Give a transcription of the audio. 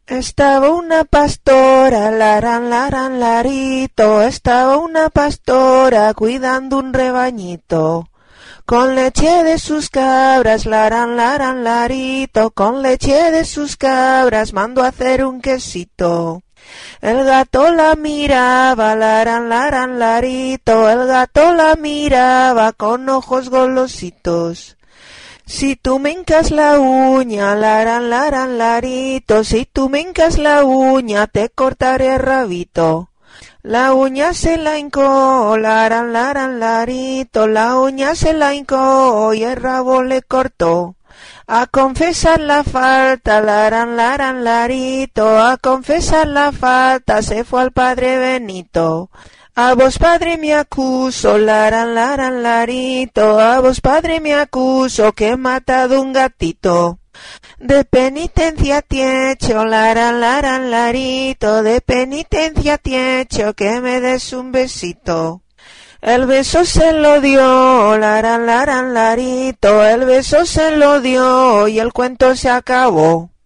Estaba una pastora, laran, larito, estaba una pastora cuidando un rebañito. Con leche de sus cabras, laran, larito, con leche de sus cabras mandó a hacer un quesito. El gato la miraba, laran, larito, el gato la miraba con ojos golositos. Si tú me hincas la uña, laran, larito, si tú me hincas la uña, te cortaré el rabito. La uña se la hincó, laran, larito, la uña se la hincó y el rabo le cortó. A confesar la falta, laran, larito, a confesar la falta se fue al padre Benito. A vos padre me acuso, laran, larito, a vos padre me acuso que he matado un gatito. De penitencia te he hecho, laran, larito, de penitencia te he hecho que me des un besito. El beso se lo dio, laran, larito, el beso se lo dio y el cuento se acabó.